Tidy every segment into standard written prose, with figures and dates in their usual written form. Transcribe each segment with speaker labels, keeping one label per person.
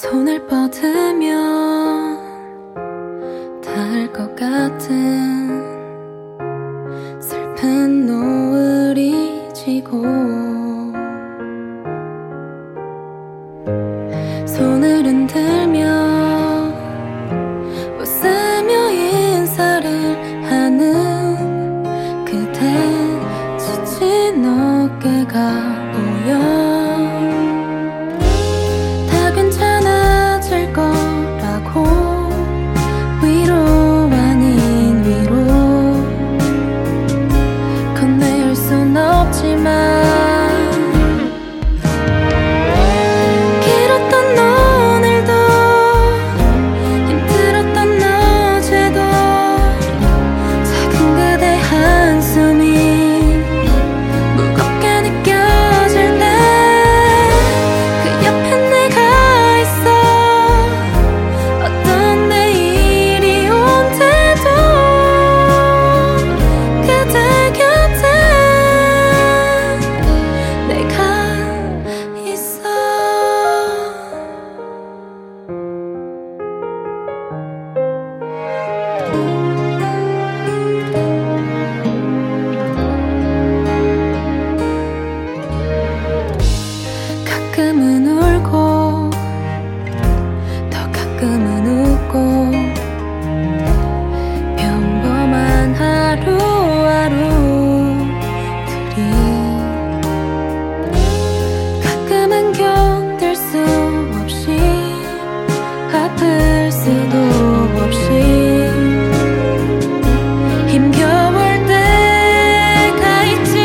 Speaker 1: 손을 뻗으면 닿을 것 같은 슬픈 노을이 지고 손을 흔들며 웃으며 인사를 하는 그대 지친 어깨가 보여 다 괜찮아질 거라고 위로 아닌 위로 건네줄 순 없지만 가끔은 울고 더 가끔은 웃고 평범한 하루하루들이 가끔은 견딜 수 없이 아플 수도 없이 힘겨울 때가 있지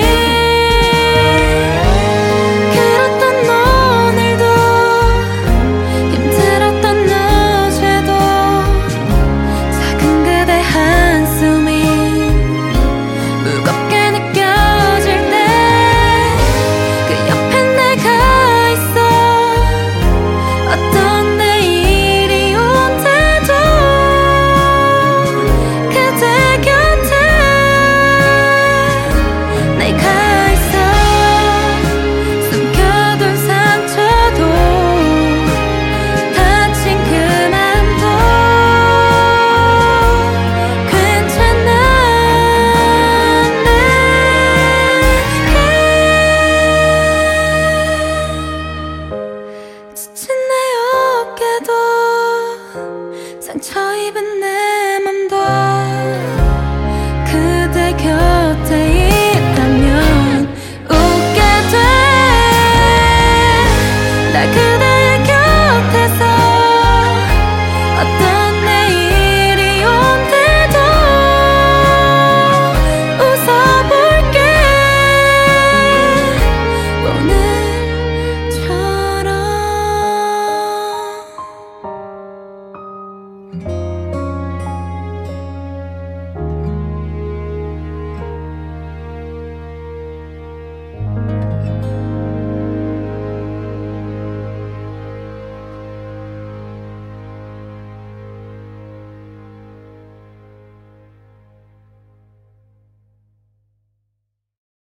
Speaker 1: 상처 입은 내 맘도 그대 곁